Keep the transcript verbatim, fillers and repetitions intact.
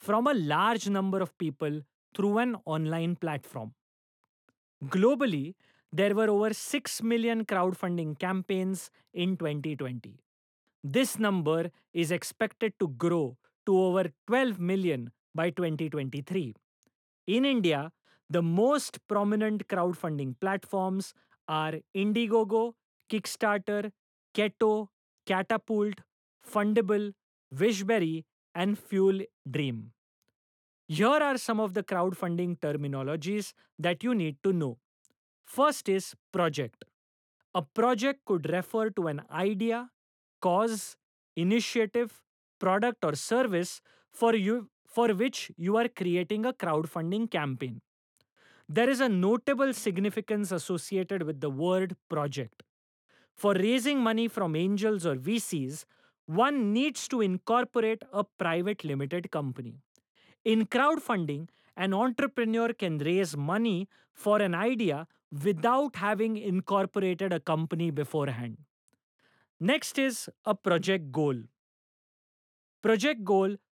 from a large number of people through an online platform. Globally, there were over six million crowdfunding campaigns in twenty twenty. This number is expected to grow to over twelve million by twenty twenty-three. In India, the most prominent crowdfunding platforms are Indiegogo, Kickstarter, Keto, Catapult, Fundable, Wishberry, and Fuel Dream. Here are some of the crowdfunding terminologies that you need to know. First is project. A project could refer to an idea, cause, initiative, product, or service for you for which you are creating a crowdfunding campaign. There is a notable significance associated with the word project. For raising money from angels or V Cs, one needs to incorporate a private limited company. In crowdfunding, an entrepreneur can raise money for an idea without having incorporated a company beforehand. Next is a project goal. Project goal